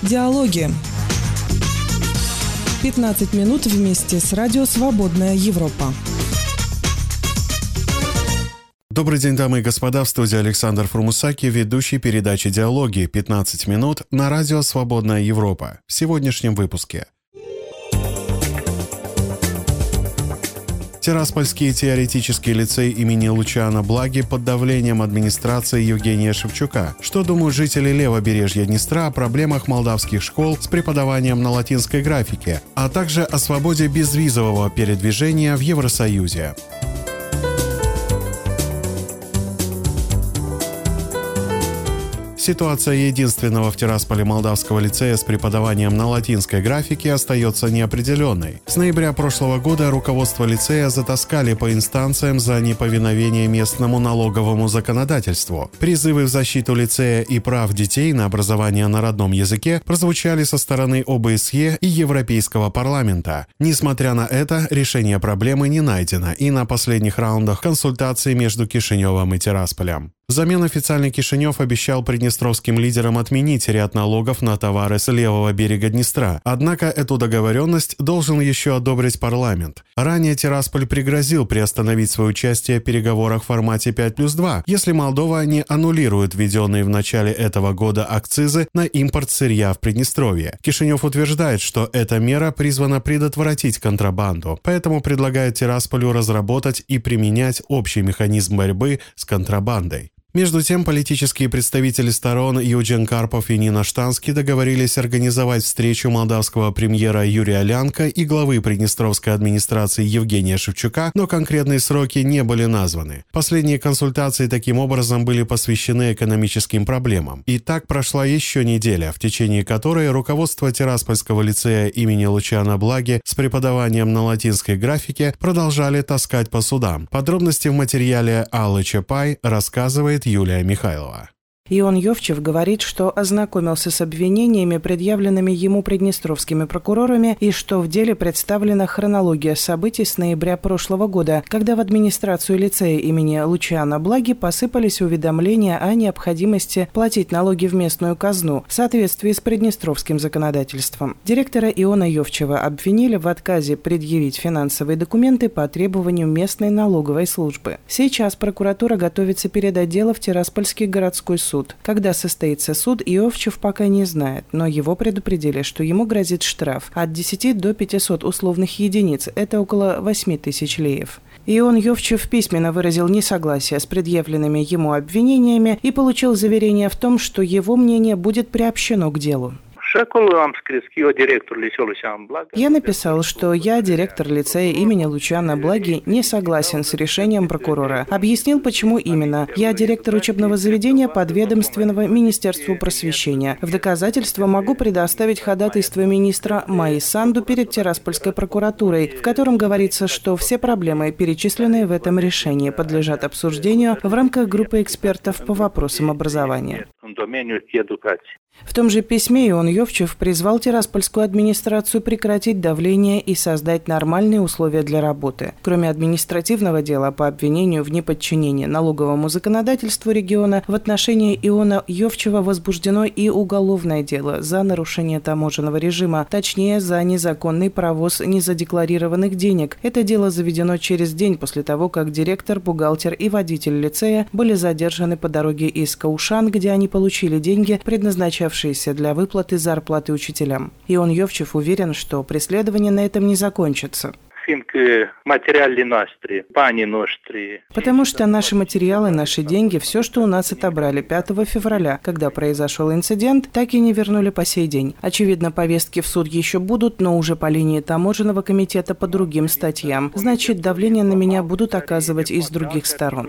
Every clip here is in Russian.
Диалоги. 15 минут вместе с радио «Свободная Европа». Добрый день, дамы и господа, в студии Александр Фурмусаки, ведущий передачи «Диалоги. 15 минут» на радио «Свободная Европа». В сегодняшнем выпуске. Тираспольский теоретический лицей имени Лучано Благи под давлением администрации Евгения Шевчука. Что думают жители левобережья Днестра о проблемах молдавских школ с преподаванием на латинской графике, а также о свободе безвизового передвижения в Евросоюзе. Ситуация единственного в Тирасполе молдавского лицея с преподаванием на латинской графике остается неопределенной. С ноября прошлого года руководство лицея затаскали по инстанциям за неповиновение местному налоговому законодательству. Призывы в защиту лицея и прав детей на образование на родном языке прозвучали со стороны ОБСЕ и Европейского парламента. Несмотря на это, решение проблемы не найдено и на последних раундах консультаций между Кишиневым и Тирасполем. Взамен официальный Кишинев обещал приднестровским лидерам отменить ряд налогов на товары с левого берега Днестра. Однако эту договоренность должен еще одобрить парламент. Ранее Тирасполь пригрозил приостановить свое участие в переговорах в формате 5+2, если Молдова не аннулирует введенные в начале этого года акцизы на импорт сырья в Приднестровье. Кишинев утверждает, что эта мера призвана предотвратить контрабанду, поэтому предлагает Тирасполю разработать и применять общий механизм борьбы с контрабандой. Между тем, политические представители сторон Юджин Карпов и Нина Штански договорились организовать встречу молдавского премьера Юрия Лянка и главы Приднестровской администрации Евгения Шевчука, но конкретные сроки не были названы. Последние консультации таким образом были посвящены экономическим проблемам. И так прошла еще неделя, в течение которой руководство Тираспольского лицея имени Лучано Благи с преподаванием на латинской графике продолжали таскать по судам. Подробности в материале Аллы Чапай рассказывает Юлия Михайлова. Ион Йовчев говорит, что ознакомился с обвинениями, предъявленными ему приднестровскими прокурорами, и что в деле представлена хронология событий с ноября прошлого года, когда в администрацию лицея имени Лучано Благи посыпались уведомления о необходимости платить налоги в местную казну в соответствии с приднестровским законодательством. Директора Иона Йовчева обвинили в отказе предъявить финансовые документы по требованию местной налоговой службы. Сейчас прокуратура готовится передать дело в Тираспольский городской суд. Когда состоится суд, Йовчев пока не знает, но его предупредили, что ему грозит штраф от 10 до 500 условных единиц, это около 8 тысяч леев. Ион Йовчев письменно выразил несогласие с предъявленными ему обвинениями и получил заверение в том, что его мнение будет приобщено к делу. Я написал, что я, директор лицея имени Лучано Благи, не согласен с решением прокурора. Объяснил, почему именно. Я директор учебного заведения подведомственного Министерству просвещения. В доказательство могу предоставить ходатайство министра Майи Санду перед Тираспольской прокуратурой, в котором говорится, что все проблемы, перечисленные в этом решении, подлежат обсуждению в рамках группы экспертов по вопросам образования. В том же письме Ион Йовчев призвал Тираспольскую администрацию прекратить давление и создать нормальные условия для работы. Кроме административного дела по обвинению в неподчинении налоговому законодательству региона, в отношении Иона Йовчева возбуждено и уголовное дело за нарушение таможенного режима, точнее, за незаконный провоз незадекларированных денег. Это дело заведено через день после того, как директор, бухгалтер и водитель лицея были задержаны по дороге из Каушан, где они получили деньги, предназначавшиеся для выплаты зарплаты учителям. Ион Йовчев уверен, что преследование на этом не закончится. Потому что наши материалы, наши деньги, все, что у нас отобрали 5 февраля, когда произошел инцидент, так и не вернули по сей день. Очевидно, повестки в суд еще будут, но уже по линии таможенного комитета по другим статьям. Значит, давление на меня будут оказывать и с других сторон.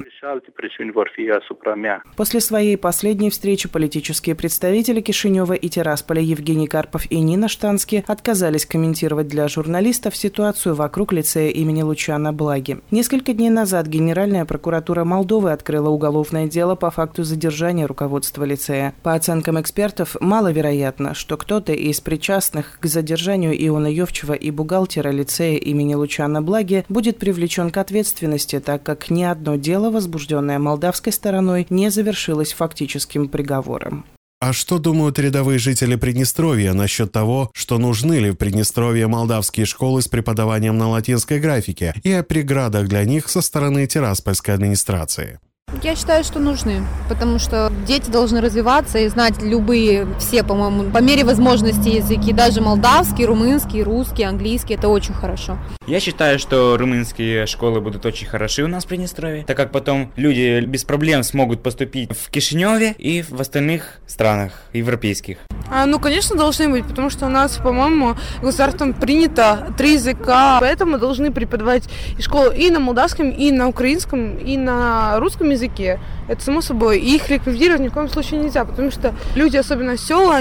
После своей последней встречи политические представители Кишинева и Тирасполя Евгений Карпов и Нина Штански отказались комментировать для журналистов ситуацию вокруг лицея имени Лучано Благи. Несколько дней назад Генеральная прокуратура Молдовы открыла уголовное дело по факту задержания руководства лицея. По оценкам экспертов, маловероятно, что кто-то из причастных к задержанию Иона Йовчева и бухгалтера лицея имени Лучано Благи будет привлечен к ответственности, так как ни одно дело, возбужденное молдавской стороной, не завершилось фактическим приговором. А что думают рядовые жители Приднестровья насчет того, что нужны ли в Приднестровье молдавские школы с преподаванием на латинской графике и о преградах для них со стороны Тираспольской администрации? Я считаю, что нужны, потому что дети должны развиваться и знать все, по-моему, по мере возможности языки, даже молдавский, румынский, русский, английский, это очень хорошо. Я считаю, что румынские школы будут очень хороши у нас в Приднестровье, так как потом люди без проблем смогут поступить в Кишиневе и в остальных странах европейских. Конечно, должны быть, потому что у нас, по-моему, государством принято 3 языка, поэтому должны преподавать и школу и на молдавском, и на украинском, и на русском языке. Это само собой. И их ликвидировать ни в коем случае нельзя, потому что люди, особенно села,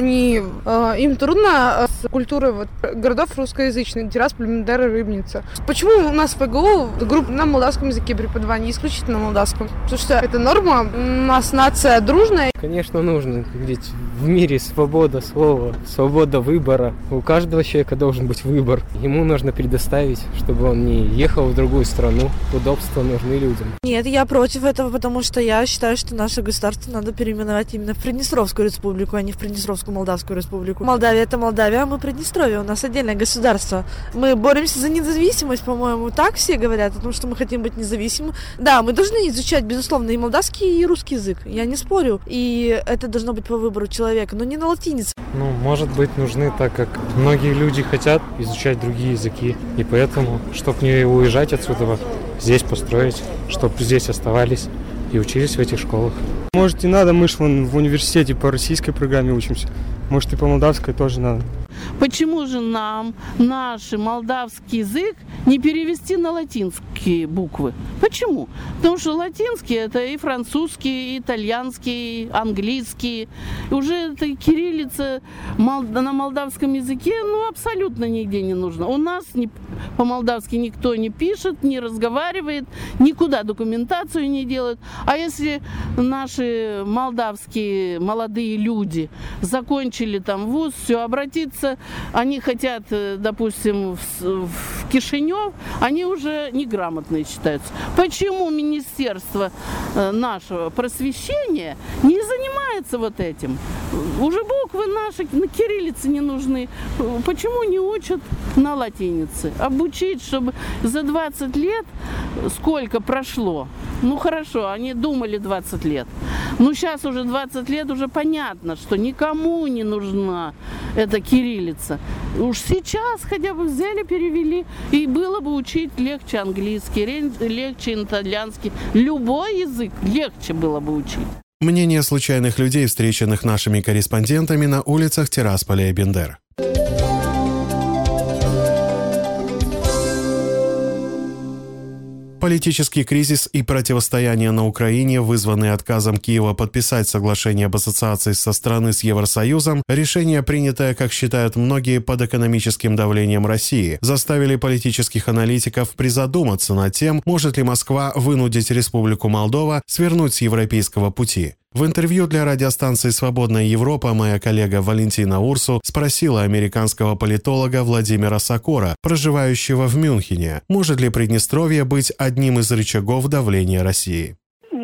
им трудно с культурой городов русскоязычных, Тирасполь, Бендера, Рыбница. Почему у нас в ПГУ группа на молдавском языке преподавания, исключительно на молдавском? Потому что это норма, у нас нация дружная. Конечно, нужно, ведь в мире свобода слова, свобода выбора. У каждого человека должен быть выбор. Ему нужно предоставить, чтобы он не ехал в другую страну. Удобства нужны людям. Нет, я против этого, потому что я считаю, что наше государство надо переименовать именно в Приднестровскую республику, а не в Приднестровскую Молдавскую республику. Молдавия — это Молдавия, а мы Приднестровье, у нас отдельное государство. Мы боремся за независимость, по-моему, так все говорят, потому что мы хотим быть независимым. Да, мы должны изучать, безусловно, и молдавский, и русский язык, я не спорю. И это должно быть по выбору человека, но не на латинице. Может быть, нужны, так как многие люди хотят изучать другие языки, и поэтому, чтобы не уезжать отсюда, здесь построить, чтобы здесь оставались и учились в этих школах. Может, и надо, мы же в университете по российской программе учимся, может, и по молдавской тоже надо. Почему же нам наш молдавский язык не перевести на латинские буквы? Почему? Потому что латинский — это и французский, и итальянский, и английский. И уже эта кириллица на молдавском языке абсолютно нигде не нужна. У нас по-молдавски никто не пишет, не разговаривает, никуда документацию не делает. А если наши молдавские молодые люди закончили там вуз, все, обратиться, они хотят, допустим, в Кишинев, они уже неграмотные считаются. Почему Министерство нашего просвещения не занимается этим? Уже буквы наши на кириллице не нужны. Почему не учат на латинице? Обучить, чтобы за 20 лет сколько прошло? Хорошо, они думали 20 лет. Сейчас уже 20 лет, уже понятно, что никому не нужна эта кириллица. Уж сейчас хотя бы взяли, перевели, и было бы учить легче английский, легче итальянский. Любой язык легче было бы учить. Мнение случайных людей, встреченных нашими корреспондентами на улицах Тирасполя и Бендер. Политический кризис и противостояние на Украине, вызванные отказом Киева подписать соглашение об ассоциации со страны с Евросоюзом, решение, принятое, как считают многие, под экономическим давлением России, заставили политических аналитиков призадуматься над тем, может ли Москва вынудить Республику Молдова свернуть с европейского пути. В интервью для радиостанции «Свободная Европа» моя коллега Валентина Урсу спросила американского политолога Владимира Сокора, проживающего в Мюнхене, может ли Приднестровье быть одним из рычагов давления России.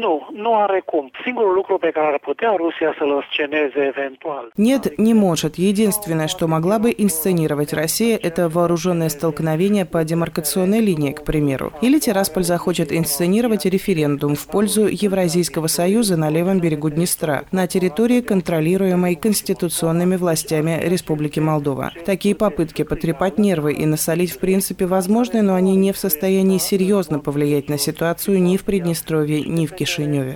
Нет, не может. Единственное, что могла бы инсценировать Россия, это вооруженное столкновение по демаркационной линии, к примеру. Или Тирасполь захочет инсценировать референдум в пользу Евразийского союза на левом берегу Днестра, на территории, контролируемой конституционными властями Республики Молдова. Такие попытки потрепать нервы и насолить в принципе возможны, но они не в состоянии серьезно повлиять на ситуацию ни в Приднестровье, ни в Кишиневе.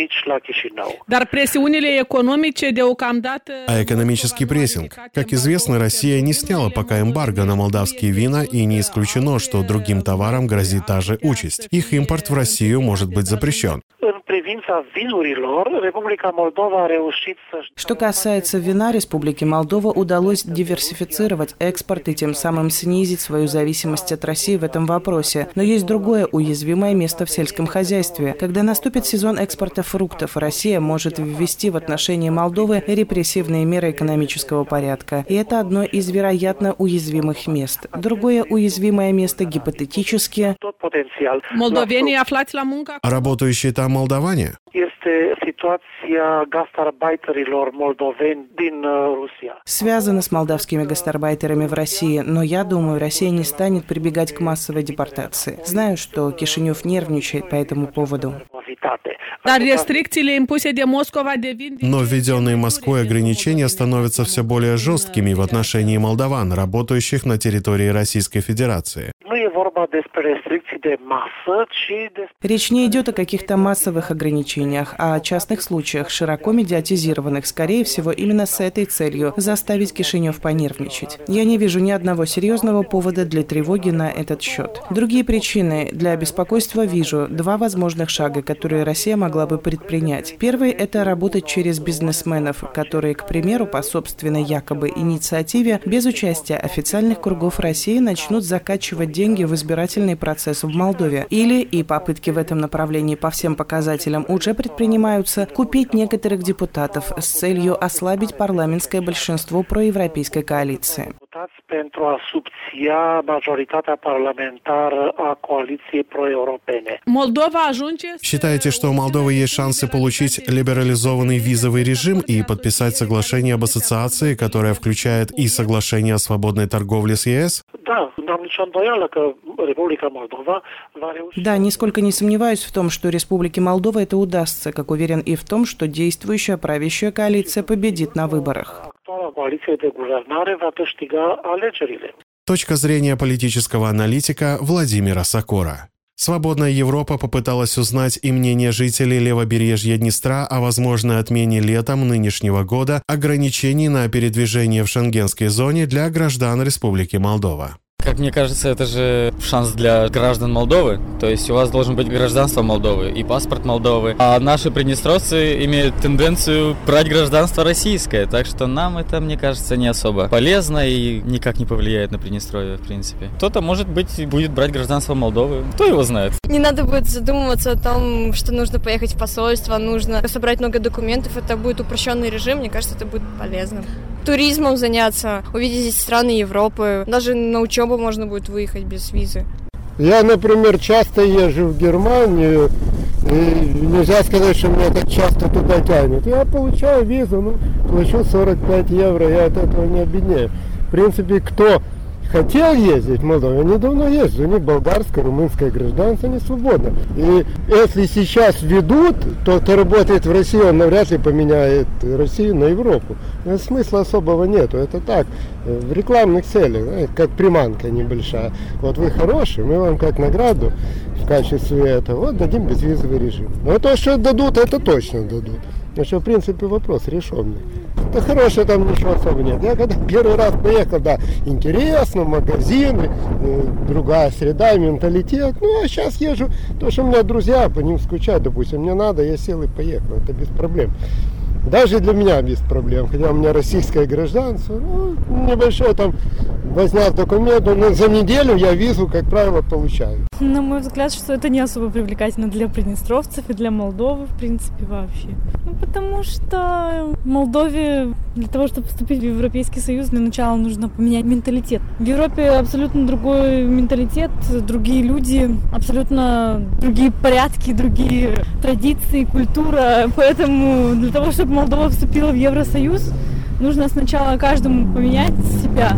А экономический прессинг? Как известно, Россия не сняла пока эмбарго на молдавские вина, и не исключено, что другим товарам грозит та же участь. Их импорт в Россию может быть запрещен. Что касается вина, Республике Молдова удалось диверсифицировать экспорт и тем самым снизить свою зависимость от России в этом вопросе. Но есть другое уязвимое место в сельском хозяйстве. Когда наступит сезон экспорта фруктов, Россия может ввести в отношении Молдовы репрессивные меры экономического порядка. И это одно из вероятно уязвимых мест. Другое уязвимое место гипотетически. Работающие там молдаване пребывания? Связано с молдавскими гастарбайтерами в России, но я думаю, Россия не станет прибегать к массовой депортации. Знаю, что Кишинев нервничает по этому поводу. Но введенные Москвой ограничения становятся все более жесткими в отношении молдаван, работающих на территории Российской Федерации. Речь не идет о каких-то массовых ограничениях, а о частных случаях, широко медиатизированных, скорее всего, именно с этой целью – заставить Кишинев понервничать. Я не вижу ни одного серьезного повода для тревоги на этот счет. Другие причины для беспокойства вижу. Два возможных шага, которые Россия могла бы предпринять. Первый – это работать через бизнесменов, которые, к примеру, по собственной якобы инициативе, без участия официальных кругов России начнут закачивать деньги в избирательный процесс в Молдове. Или, и попытки в этом направлении по всем показателям уже предпринимаются, купить некоторых депутатов с целью ослабить парламентское большинство проевропейской коалиции. Считаете, что у Молдовы есть шансы получить либерализованный визовый режим и подписать соглашение об ассоциации, которое включает и соглашение о свободной торговле с ЕС? Да, нисколько не сомневаюсь в том, что Республике Молдова это удастся, как уверен и в том, что действующая правящая коалиция победит на выборах. Точка зрения политического аналитика Владимира Сокора. «Свободная Европа» попыталась узнать и мнение жителей левобережья Днестра о возможной отмене летом нынешнего года ограничений на передвижение в шенгенской зоне для граждан Республики Молдова. Как мне кажется, это же шанс для граждан Молдовы. То есть у вас должен быть гражданство Молдовы и паспорт Молдовы. А наши приднестровцы имеют тенденцию брать гражданство российское. Так что нам это, мне кажется, не особо полезно и никак не повлияет на Приднестровье, в принципе. Кто-то, может быть, будет брать гражданство Молдовы. Кто его знает? Не надо будет задумываться о том, что нужно поехать в посольство, нужно собрать много документов. Это будет упрощенный режим, мне кажется, это будет полезно. Туризмом заняться, увидеть здесь страны Европы. Даже на учебу можно будет выехать без визы. Я, например, часто езжу в Германию, и нельзя сказать, что меня так часто туда тянет. Я получаю визу, плачу 45 евро, я от этого не обеднею. В принципе, кто хотел ездить в Молдову, они давно ездят. У них болгарское, румынское гражданство, они свободны. И если сейчас ведут, то, кто работает в России, он навряд ли поменяет Россию на Европу. Но смысла особого нету. Это так, в рекламных целях, знаете, как приманка небольшая. Вот вы хороший, мы вам как награду в качестве этого вот дадим безвизовый режим. Но то, что дадут, это точно дадут. Потому что, в принципе, вопрос решенный. Да хорошего там ничего особо нет. Я когда первый раз поехал, да, интересно, магазины, другая среда, менталитет. Ну, а сейчас езжу, потому что у меня друзья, по ним скучать, допустим, мне надо, я сел и поехал, это без проблем. Даже для меня без проблем, хотя у меня российское гражданство, ну, небольшой там возня документ, но за неделю я визу, как правило, получаю. На мой взгляд, что это не особо привлекательно для приднестровцев и для Молдовы, в принципе, вообще. Ну, потому что Молдове для того, чтобы вступить в Европейский Союз, для начала нужно поменять менталитет. В Европе абсолютно другой менталитет, другие люди, абсолютно другие порядки, другие традиции, культура. Поэтому для того, чтобы Молдова вступила в Евросоюз, нужно сначала каждому поменять себя.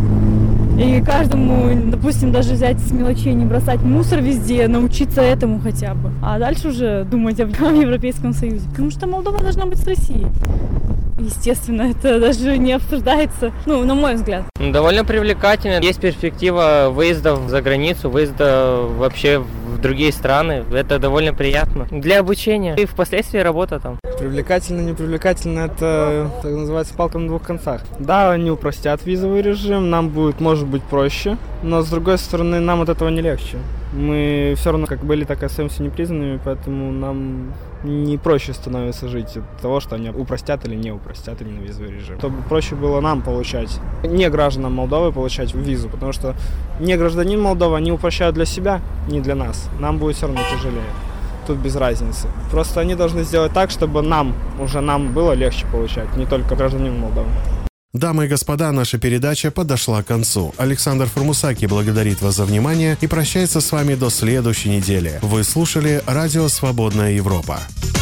И каждому, допустим, даже взять с мелочей, не бросать мусор везде, научиться этому хотя бы. А дальше уже думать об Европейском Союзе. Потому что Молдова должна быть с Россией. Естественно, это даже не обсуждается, ну, на мой взгляд. Довольно привлекательно. Есть перспектива выездов за границу, выезда вообще в другие страны. Это довольно приятно. Для обучения и впоследствии работа там. Привлекательно, не привлекательно, это так называется палка на двух концах. Да, они упростят визовый режим, нам будет, может быть, проще, но с другой стороны, нам от этого не легче. Мы все равно как были, так и остаемся непризнанными, поэтому нам не проще становится жить от того, что они упростят или не упростят именно визовый режим. Чтобы проще было нам получать, не гражданам Молдовы получать визу, потому что не гражданин Молдовы, они упрощают для себя, не для нас. Нам будет все равно тяжелее. Тут без разницы. Просто они должны сделать так, чтобы нам было легче получать, не только гражданин Молдовы. Дамы и господа, наша передача подошла к концу. Александр Формусаки благодарит вас за внимание и прощается с вами до следующей недели. Вы слушали Радио «Свободная Европа».